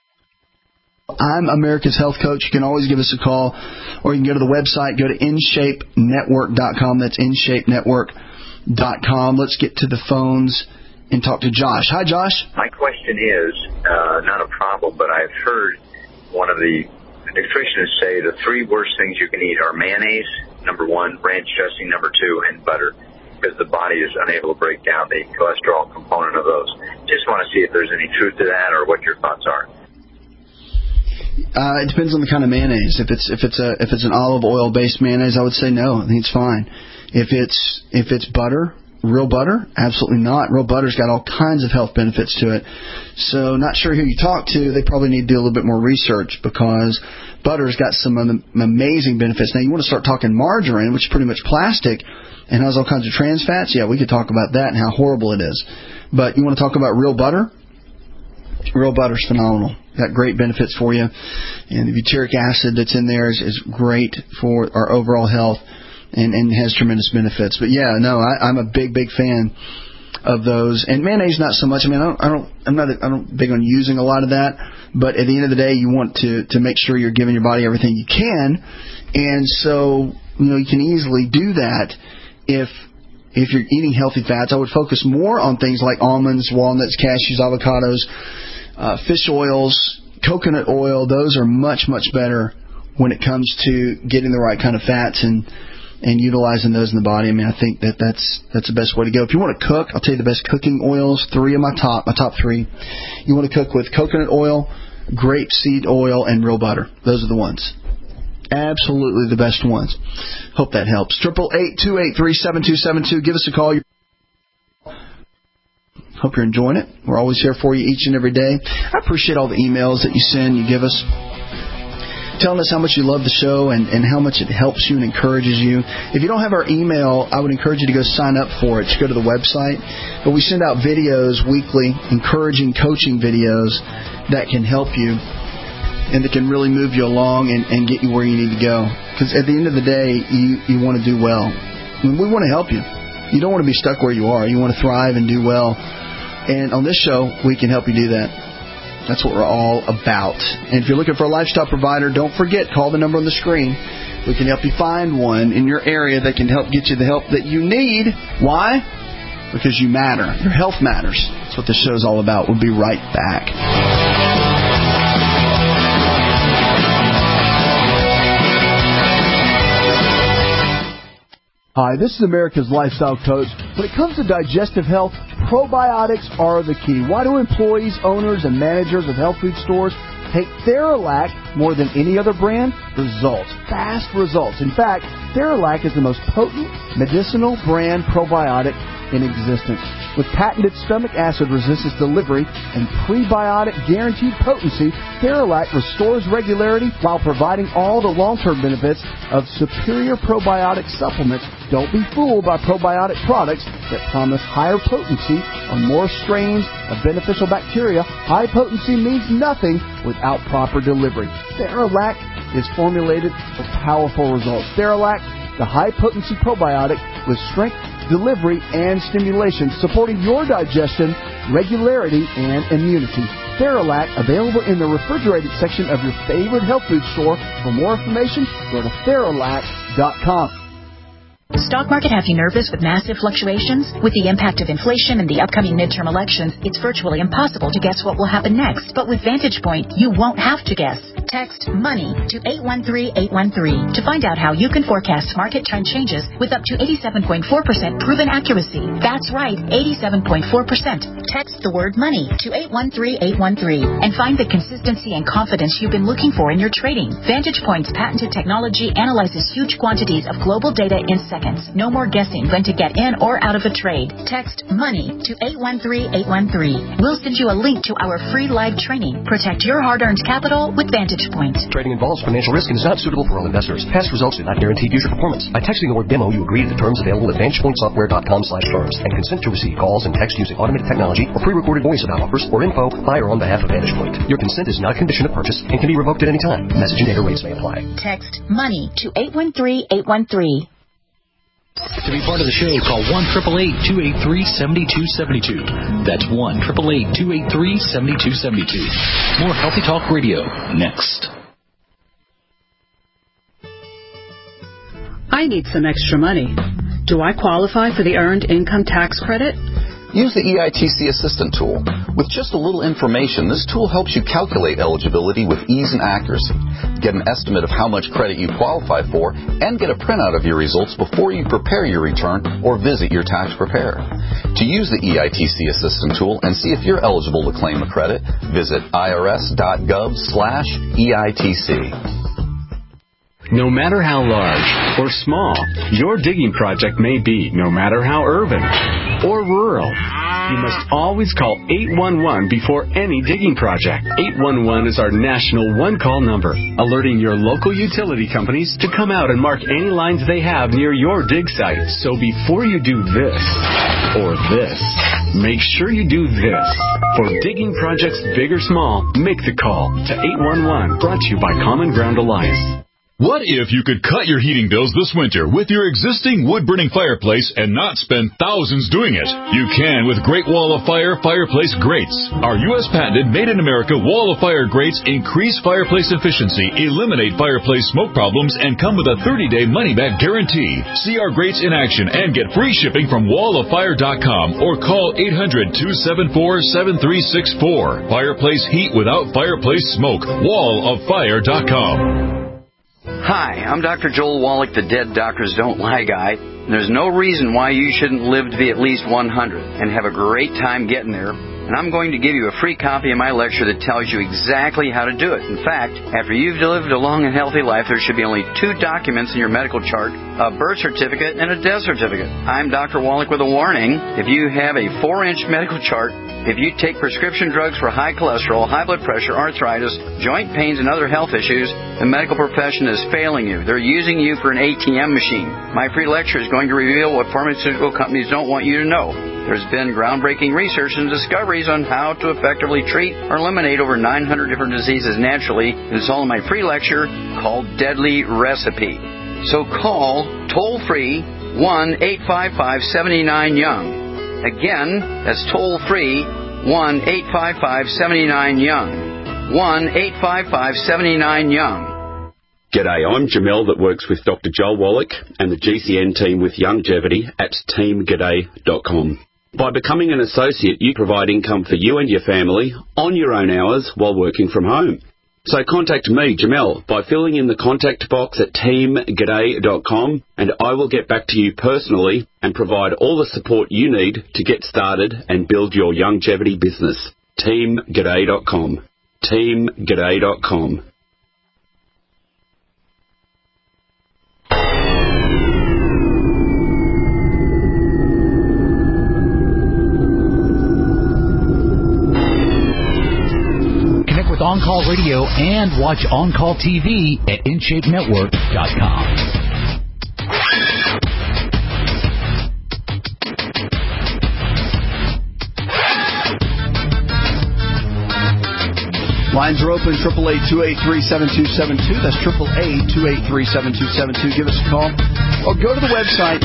I'm America's Health Coach. You can always give us a call. Or you can go to the website. Go to in shape network dot com. That's in shape network dot com. Let's get to the phones and talk to Josh. Hi, Josh. My question is, uh, not a problem, but I've heard one of the nutritionists say the three worst things you can eat are mayonnaise, number one, ranch dressing, number two, and butter, because the body is unable to break down the cholesterol component of those. Just want to see if there's any truth to that or what your thoughts are. Uh, it depends on the kind of mayonnaise. If it's if it's a if it's an olive oil based mayonnaise, I would say no. I think it's fine. If it's if it's butter. Real butter? Absolutely not. Real butter's got all kinds of health benefits to it. So not sure who you talk to. They probably need to do a little bit more research because butter's got some amazing benefits. Now, you want to start talking margarine, which is pretty much plastic and has all kinds of trans fats. Yeah, we could talk about that and how horrible it is. But you want to talk about real butter? Real butter's phenomenal. Got great benefits for you. And the butyric acid that's in there is, is great for our overall health. And, and has tremendous benefits. But yeah, no, I, I'm a big, big fan of those. And mayonnaise, not so much. I mean, I don't, I don't, I'm not, I don't big on using a lot of that. But at the end of the day, you want to, to make sure you're giving your body everything you can. And so, you know, you can easily do that if, if you're eating healthy fats. I would focus more on things like almonds, walnuts, cashews, avocados, uh, fish oils, coconut oil. Those are much, much better when it comes to getting the right kind of fats and, and utilizing those in the body. I mean, I think that that's that's the best way to go. If you want to cook, I'll tell you the best cooking oils, three of my top, my top three. You want to cook with coconut oil, grapeseed oil, and real butter. Those are the ones. Absolutely the best ones. Hope that helps. eight eight eight, two eight three, seven two seven two. Give us a call. Hope you're enjoying it. We're always here for you each and every day. I appreciate all the emails that you send, you give us, telling us how much you love the show and, and how much it helps you and encourages you. If you don't have our email, I would encourage you to go sign up for it. Just go to the website. But we send out videos weekly, encouraging coaching videos that can help you and that can really move you along and, and get you where you need to go. Because at the end of the day, you, you want to do well. And we want to help you. You don't want to be stuck where you are. You want to thrive and do well. And on this show, we can help you do that. That's what we're all about. And if you're looking for a lifestyle provider, don't forget, call the number on the screen. We can help you find one in your area that can help get you the help that you need. Why? Because you matter. Your health matters. That's what this show's all about. We'll be right back. Hi, this is America's Lifestyle Coach. When it comes to digestive health, probiotics are the key. Why do employees, owners, and managers of health food stores take Theralac more than any other brand? Results. Fast results. In fact, Theralac is the most potent medicinal brand probiotic in existence. With patented stomach acid resistance delivery and prebiotic guaranteed potency, Theralac restores regularity while providing all the long-term benefits of superior probiotic supplements. Don't be fooled by probiotic products that promise higher potency or more strains of beneficial bacteria. High potency means nothing without proper delivery. Theralac is formulated for powerful results. Theralac, the high-potency probiotic with strength, delivery, and stimulation, supporting your digestion, regularity, and immunity. Theralac, available in the refrigerated section of your favorite health food store. For more information, go to Theralac dot com. Stock market have you nervous with massive fluctuations? With the impact of inflation and the upcoming midterm elections, it's virtually impossible to guess what will happen next. But with Vantage Point, you won't have to guess. Text MONEY to eight one three eight one three to find out how you can forecast market trend changes with up to eighty-seven point four percent proven accuracy. That's right, eighty-seven point four percent. Text the word MONEY to eight one three eight one three and find the consistency and confidence you've been looking for in your trading. Vantage Point's patented technology analyzes huge quantities of global data in seconds. No more guessing when to get in or out of a trade. Text MONEY to eight one three eight one three. We'll send you a link to our free live training. Protect your hard-earned capital with Vantage Point. Trading involves financial risk and is not suitable for all investors. Past results do not guarantee future performance. By texting the word demo, you agree to the terms available at vantage point software dot com slash terms and consent to receive calls and text using automated technology or pre-recorded voice about offers or info by or on behalf of Vantage Point. Your consent is not a condition of purchase and can be revoked at any time. Message and data rates may apply. Text MONEY to eight one three eight one three. To be part of the show, call one eight eight eight, two eight three, seven two seven two. That's one eight eight eight, two eight three, seven two seven two. More Healthy Talk Radio next. I need some extra money. Do I qualify for the Earned Income Tax Credit? Use the E I T C Assistant tool. With just a little information, this tool helps you calculate eligibility with ease and accuracy, get an estimate of how much credit you qualify for, and get a printout of your results before you prepare your return or visit your tax preparer. To use the E I T C Assistant tool and see if you're eligible to claim a credit, visit irs.gov slash EITC. No matter how large or small your digging project may be, no matter how urban or rural, you must always call eight one one before any digging project. eight one one is our national one-call number, alerting your local utility companies to come out and mark any lines they have near your dig site. So before you do this or this, make sure you do this. For digging projects big or small, make the call to eight one one, brought to you by Common Ground Alliance. What if you could cut your heating bills this winter with your existing wood-burning fireplace and not spend thousands doing it? You can with Great Wall of Fire Fireplace Grates. Our U S patented made-in-America Wall of Fire grates increase fireplace efficiency, eliminate fireplace smoke problems, and come with a thirty-day money-back guarantee. See our grates in action and get free shipping from wall of fire dot com or call eight hundred, two seven four, seven three six four. Fireplace heat without fireplace smoke. wall of fire dot com. Hi, I'm Doctor Joel Wallach, the Dead Doctors Don't Lie guy. There's no reason why you shouldn't live to be at least one hundred and have a great time getting there and I'm going to give you a free copy of my lecture that tells you exactly how to do it. In fact, after you've lived a long and healthy life, there should be only two documents in your medical chart, a birth certificate and a death certificate. I'm Doctor Wallach with a warning. If you have a four-inch medical chart, if you take prescription drugs for high cholesterol, high blood pressure, arthritis, joint pains, and other health issues, the medical profession is failing you. They're using you for an A T M machine. My free lecture is going to reveal what pharmaceutical companies don't want you to know. There's been groundbreaking research and discoveries on how to effectively treat or eliminate over nine hundred different diseases naturally. It's all in my free lecture called Deadly Recipe. So call toll-free one eight five five, seven nine, young. Again, that's toll-free one eight five five, seven nine, young. one eight five five, seven nine, young. G'day, I'm Jamel that works with Doctor Joel Wallach and the G C N team with Longevity at team g'day dot com. By becoming an associate, you provide income for you and your family on your own hours while working from home. So contact me, Jamel, by filling in the contact box at team g'day dot com, and I will get back to you personally and provide all the support you need to get started and build your longevity business. team g'day dot com. team g'day dot com. With On-Call Radio and watch On-Call T V at in shape network dot com. Lines are open, triple eight, two eight three, seven two seven two. That's triple eight, two eight three, seven two seven two. Give us a call or go to the website.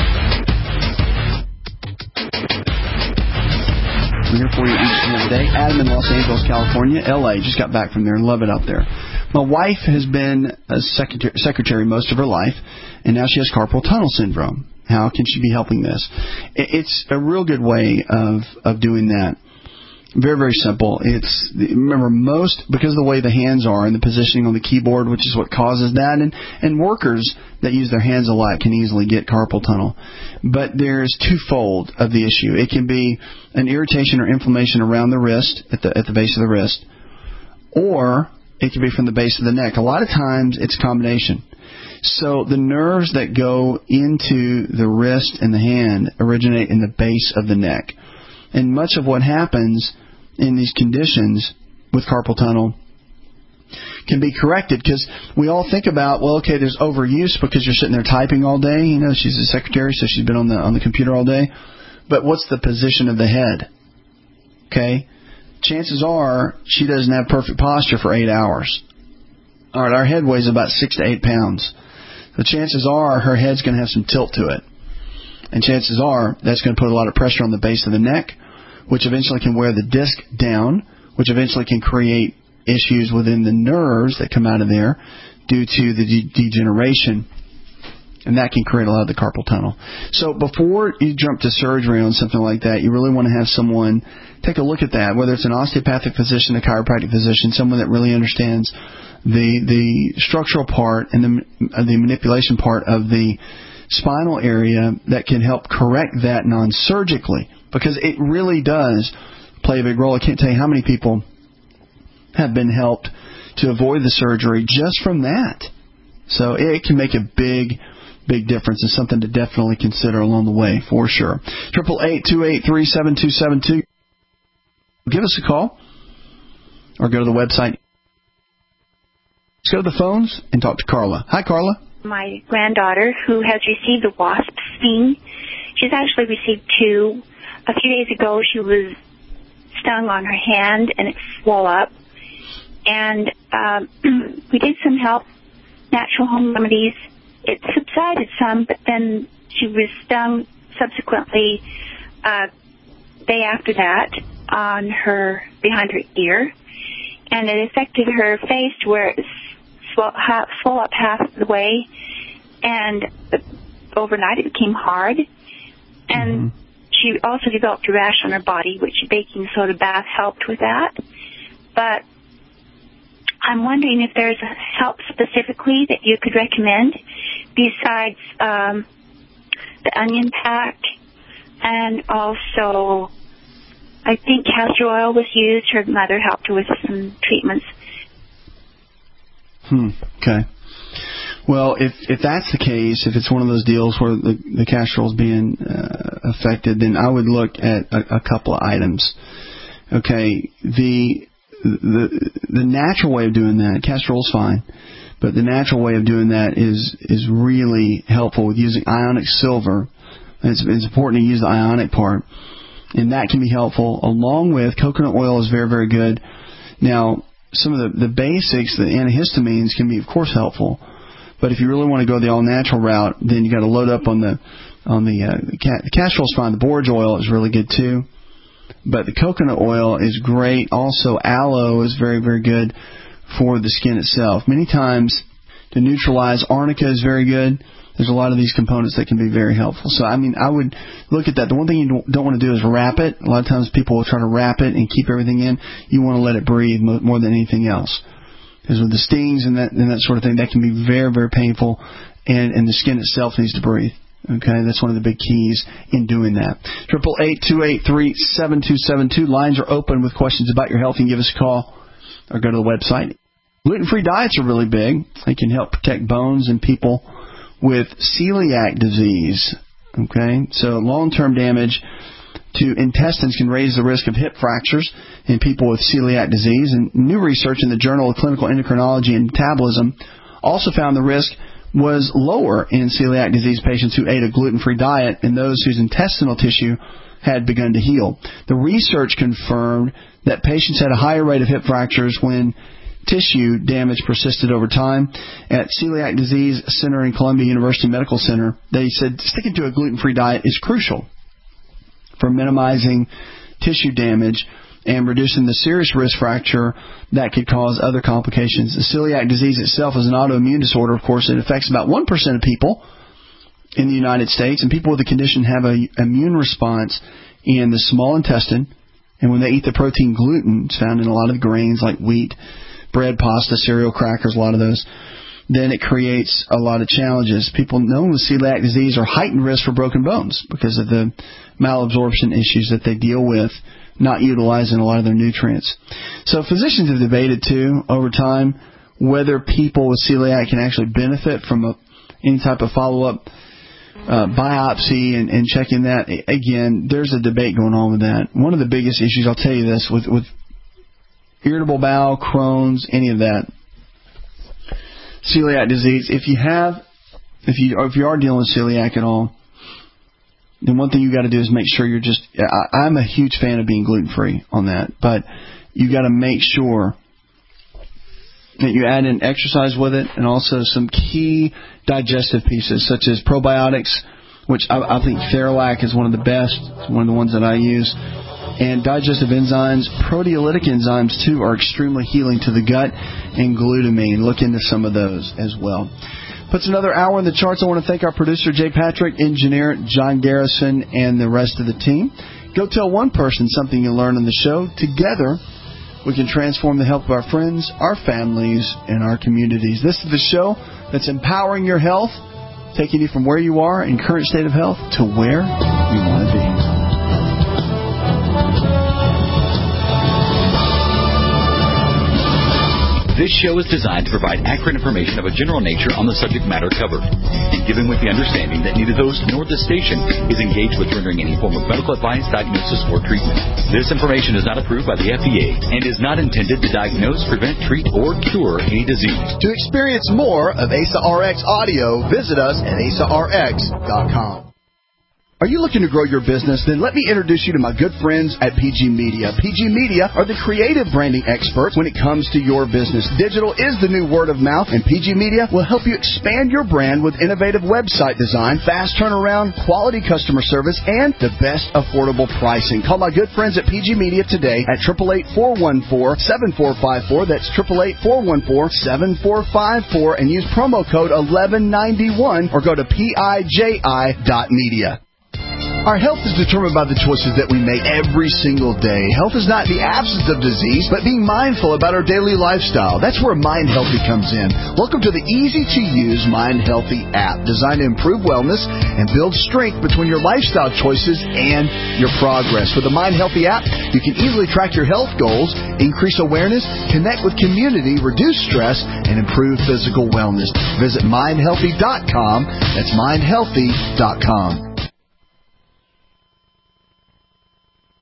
We're here for you each and every day. Adam in Los Angeles, California. L A just got back from there. Love it up there. My wife has been a secretary, secretary most of her life, and now she has carpal tunnel syndrome. How can she be helping this? It's a real good way of, of doing that. Very, very simple. It's remember most because of the way the hands are and the positioning on the keyboard, which is what causes that, and and workers that use their hands a lot can easily get carpal tunnel. But there's twofold of the issue. It can be an irritation or inflammation around the wrist at the at the base of the wrist, or it can be from the base of the neck. A lot of times it's a combination. So the nerves that go into the wrist and the hand originate in the base of the neck, and much of what happens in these conditions with carpal tunnel can be corrected because we all think about, well, okay, there's overuse because you're sitting there typing all day. You know, she's a secretary, so she's been on the on the computer all day. But what's the position of the head? Okay, chances are she doesn't have perfect posture for eight hours. All right, our head weighs about six to eight pounds. The chances are her head's going to have some tilt to it. And chances are that's going to put a lot of pressure on the base of the neck, which eventually can wear the disc down, which eventually can create issues within the nerves that come out of there due to the de- degeneration. And that can create a lot of the carpal tunnel. So before you jump to surgery on something like that, you really want to have someone take a look at that, whether it's an osteopathic physician, a chiropractic physician, someone that really understands the the structural part and the, the manipulation part of the spinal area that can help correct that non-surgically, because it really does play a big role. I can't tell you how many people have been helped to avoid the surgery just from that. So it can make a big, big difference and something to definitely consider along the way, for sure. Triple eight two eight three seven two seven two. Give us a call or go to the website. Let's go to the phones and talk to Carla. Hi, Carla. My granddaughter, who has received a wasp sting, she's actually received two. A few days ago, she was stung on her hand, and it swelled up. And um, we did some help, natural home remedies. It subsided some, but then she was stung subsequently uh, day after that on her behind her ear, and it affected her face to where it swell, half, swell up half the way, and overnight it became hard, and mm-hmm. she also developed a rash on her body, which a baking soda bath helped with that. But I'm wondering if there's help specifically that you could recommend besides um, the onion pack and also I think castor oil was used. Her mother helped her with some treatments. Hmm. Okay. Well, if if that's the case, if it's one of those deals where the, the castor oil is being uh, affected, then I would look at a, a couple of items. Okay. The the the natural way of doing that, castor oil is fine, but the natural way of doing that is is really helpful with using ionic silver. It's, it's important to use the ionic part, and that can be helpful, along with coconut oil is very, very good. Now, some of the, the basics, the antihistamines, can be, of course, helpful, but if you really want to go the all-natural route, then you got to load up on the on the, uh, the, ca- the castor oil is fine. The borage oil is really good, too, but the coconut oil is great. Also, aloe is very, very good for the skin itself. Many times, to neutralize, arnica is very good. There's a lot of these components that can be very helpful. So, I mean, I would look at that. The one thing you don't want to do is wrap it. A lot of times people will try to wrap it and keep everything in. You want to let it breathe more than anything else. Because with the stings and that and that sort of thing, that can be very, very painful, and, and the skin itself needs to breathe. Okay, that's one of the big keys in doing that. Triple eight two eight three seven two seven two. Lines are open with questions about your health. You can give us a call or go to the website. Gluten-free diets are really big. They can help protect bones in people with celiac disease. Okay, so long-term damage to intestines can raise the risk of hip fractures in people with celiac disease. And new research in the Journal of Clinical Endocrinology and Metabolism also found the risk was lower in celiac disease patients who ate a gluten-free diet and those whose intestinal tissue had begun to heal. The research confirmed that patients had a higher rate of hip fractures when tissue damage persisted over time. At Celiac Disease Center in Columbia University Medical Center, they said sticking to a gluten-free diet is crucial for minimizing tissue damage and reducing the serious risk fracture that could cause other complications. The celiac disease itself is an autoimmune disorder, of course. It affects about one percent of people in the United States, and people with the condition have an immune response in the small intestine, and when they eat the protein gluten, it's found in a lot of the grains like wheat, bread, pasta, cereal, crackers, a lot of those, then it creates a lot of challenges. People known with celiac disease are heightened risk for broken bones because of the malabsorption issues that they deal with, not utilizing a lot of their nutrients. So physicians have debated, too, over time, whether people with celiac can actually benefit from a, any type of follow-up uh, biopsy and, and checking that. Again, there's a debate going on with that. One of the biggest issues, I'll tell you this, with, with irritable bowel, Crohn's, any of that, celiac disease, if you have, if you, or if you are dealing with celiac at all, then one thing you got to do is make sure you're just, I, I'm a huge fan of being gluten-free on that, but you got to make sure that you add in exercise with it and also some key digestive pieces such as probiotics, which I, I think Theralac is one of the best. It's one of the ones that I use. And digestive enzymes, proteolytic enzymes, too, are extremely healing to the gut, and glutamine. Look into some of those as well. Puts another hour in the charts. I want to thank our producer, Jay Patrick, engineer John Garrison, and the rest of the team. Go tell one person something you learned on the show. Together, we can transform the health of our friends, our families, and our communities. This is the show that's empowering your health, taking you from where you are in current state of health to where you want to be. This show is designed to provide accurate information of a general nature on the subject matter covered, and given with the understanding that neither those nor the station is engaged with rendering any form of medical advice, diagnosis, or treatment. This information is not approved by the F D A and is not intended to diagnose, prevent, treat, or cure any disease. To experience more of A S A R X audio, visit us at A S A R X dot com. Are you looking to grow your business? Then let me introduce you to my good friends at P G Media. P G Media are the creative branding experts when it comes to your business. Digital is the new word of mouth, and P G Media will help you expand your brand with innovative website design, fast turnaround, quality customer service, and the best affordable pricing. Call my good friends at P G Media today at eight eight eight, four one four, seven four five four. That's eight eight eight, four one four, seven four five four, and use promo code eleven ninety-one or go to P I J I dot media. Our health is determined by the choices that we make every single day. Health is not the absence of disease, but being mindful about our daily lifestyle. That's where Mind Healthy comes in. Welcome to the easy-to-use Mind Healthy app, designed to improve wellness and build strength between your lifestyle choices and your progress. With the Mind Healthy app, You can easily track your health goals, increase awareness, connect with community, reduce stress, and improve physical wellness. Visit mind healthy dot com. That's mind healthy dot com.